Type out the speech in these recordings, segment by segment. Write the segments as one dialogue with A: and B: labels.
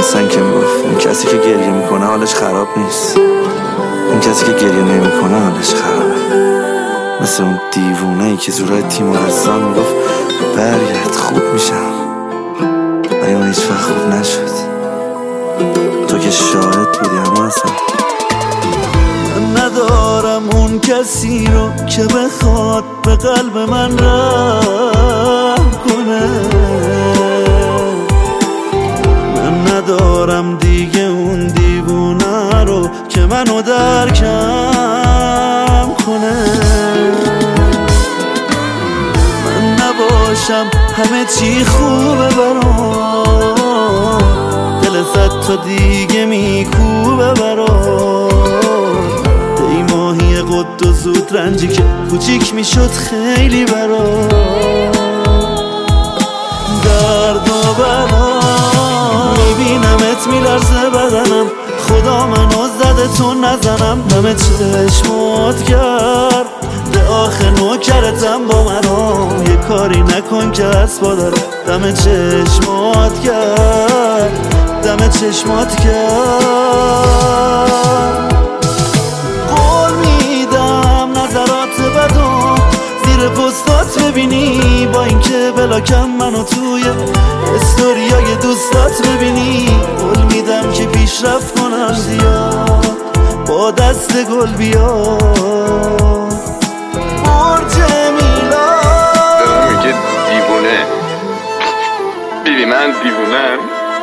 A: حسن که میگفت اون کسی که گریه میکنه حالش خراب نیست، اون کسی که گریه نمیکنه حالش خرابه. مثل اون دیوونه‌ای که زورای تیمارستان میگفت برگرد خوب میشم، ولی اون هیچ وقت خوب نشد. تو که شاهد بودی اما اصلا من ندارم اون کسی رو که بخواد به قلب من رحم کنه. من ندارم دیگه اون دیوونه رو که منو درکم کنه. من نباشم همه چی خوبه برام، دل صد تا دیگه میکوبه برام. ای ماهی قد و زود رنجی که کوچیک میشد خیلی برام. درد و برام میبینمت میلرزه بدنم، خدا منو زده تو نزنم. دم چشمات کرد به آخه نوکرتم با منو، یه کاری نکن که اسبا داره. دم چشمات کرد، دم چشمات کرد. قول میدم نظرات بدو زیر پستات ببینی، با اینکه بلاکم منو توی استوریای دوستات ببینی. قول میدم که پیشرفت کنم زیاد، با دست گل بیاد. برج میلاد
B: میگه دیوونه، دیدی من دیوونم.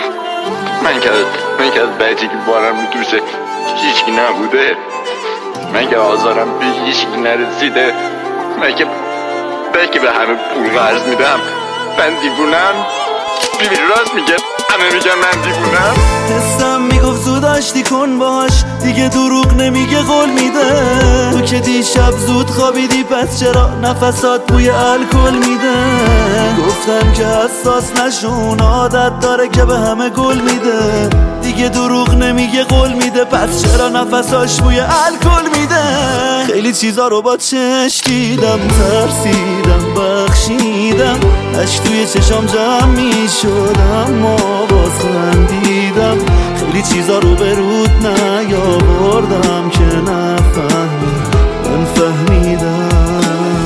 B: من که از بچگی بارم رو دوشه هیچکی نبوده، من که آزارم به هیچکی نرسیده، من که به همه پول قرض میدم. من دیوونم؟ ببین راست میگه، همه میگن من دیوونم.
A: حسم میگفت زود آشتی کن باش، دیگه دروغ نمیگه قول میده. تو که دیشب زود خوابیدی پس چرا نفسات بوی الکل میده. گفتم که حساس نشون، عادت داره که به همه گل میده. دیگه دروغ نمیگه قول میده، پس چرا نفساش بوی الکل میده. خیلی چیزا رو با چشم دیدم، ترسیدم بخشیدم، اش توی چشام جمع میشدم ما باز خندیدم. خیلی چیزا رو به رود نیاوردم که نفهمی من فهمیدم.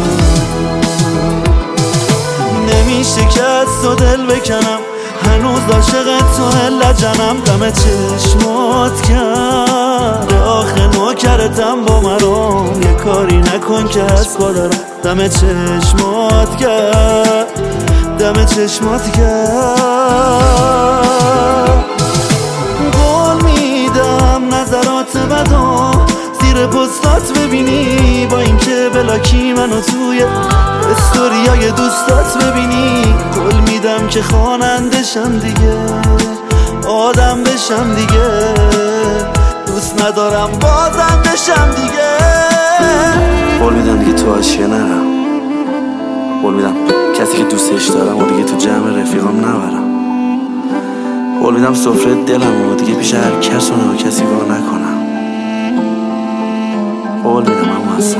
A: نمیشه که از تو دل بکنم، هنوز عاشق تو لجنم. دم چشمات کرد آخه نوکرتم با مرام، یه کاری نکن که هست با دارم. دم چشمات کرد، دم چشمات کرد. قول میدم نظرات بدو زیر پستات ببینی، با اینکه بلاکی منو توی استوریای دوستات ببینی. قول میدم که خوانندشم دیگه، آدم بشم دیگه، دوست ندارم بازم بشم دیگه. قول میدم دیگه تو عاشقه نرم، قول میدم کسی که دوستش دارم و دیگه تو جمع رفیقام نبرم. قول میدم سفره دلم و دیگه پیش هر کس و نه کسی وا نکنم. قول میدم اما اصلا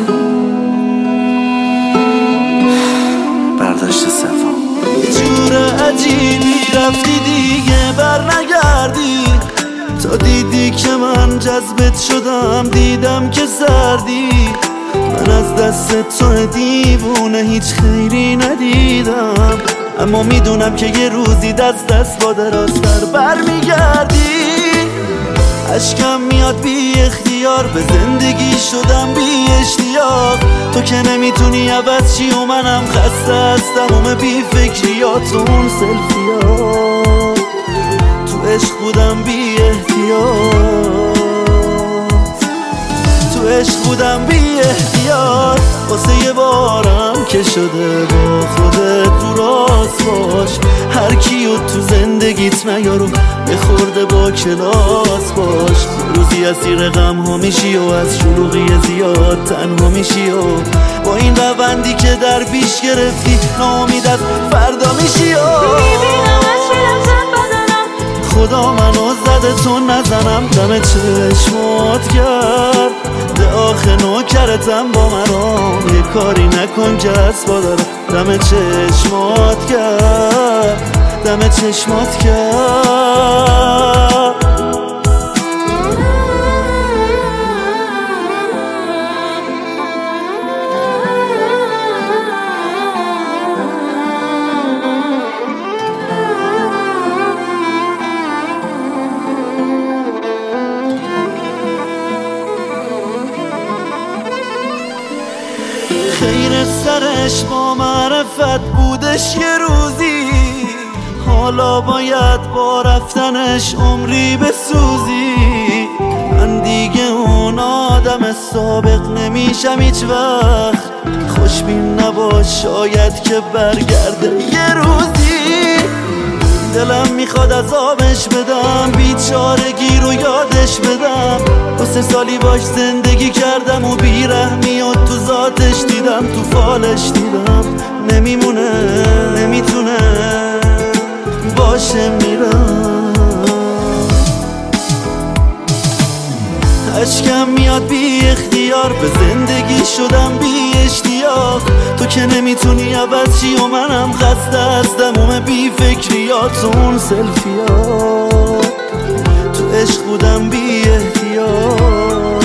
A: برداشت صفا. یه جور عجیبی رفتی دیگه بر نگردی، تا دیدی که من جذبت شدم، دیدم که سردی. من از دست تو دیوونه هیچ خیری ندیدم، اما میدونم که یه روزی دست با دراستر برمیگردی. اشکم میاد بی اختیار، به زندگی شدم بی اشتیاق. تو که نمیتونی عوض چی و منم خسته از تمام بی فکریات. اون سلفیات تو عشق بودم بی احتیاط، تو عشق بودم بی احتیاط. واسه یه بارم که شده با خودت رو راست باش، هر کیو تو زندگیت نیارو یه خورده با کلاس باش. روزی اسیر غم ها میشی و از شلوغی زیاد تنها میشی و با این روندی که در پیش گرفتی ناامید از فردا میشی. خدا منو زده تو نزنم. دم چشمات کرد به آخه نوکرتم با مرام، یه کاری نکن که اسبا دارم. دم چشمات کرد، دم چشمات کرد. رفتنش با معرفت بودش یه روزی، حالا باید با رفتنش عمری بسوزی. من دیگه اون آدم سابق نمیشم هیچ وقت، خوشبین نباش شاید که برگرده یه روزی. دلم میخواد عذابش بدم، بیچارگی رو یادش بدم. 2 سالی باش زندگی کردم و بیرحمی و تو ذاتش دیدم، تو فالش دیدم. نمیمونه نمیتونه باشه میرم. اشکم میاد بی اختیار، به زندگی شدم بی اشتیاق. تو که نمیتونی عوض چی و منم خسته هستم اوم بی فکریات. تو اون سلفیات تو عشق بودم بی احتیاط،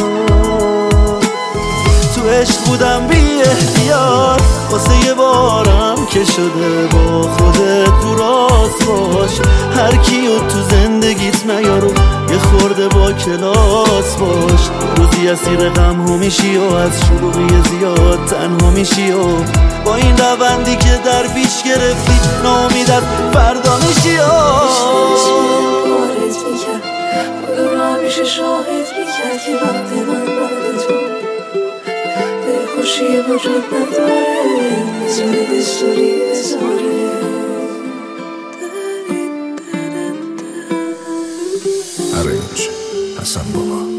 A: تو عشق بودم بی احتیاط. واسه یه بارم که شده با خودت تو راست باش، هر کیو تو زندگیت نیارو یه خورده با کلاس باش. روزی اسیر غم ها میشی و از شروعی زیاد تنها میشی و با این روندی که در پیش گرفتی ناامید از فردا میشی.
C: پارت میکرد خدا رو همیشه شاهد میکرد که وقت من بعد تو دلخوشی وجود نداره، بزاره دستوری بزاره.
D: Arrange Hassan Baba.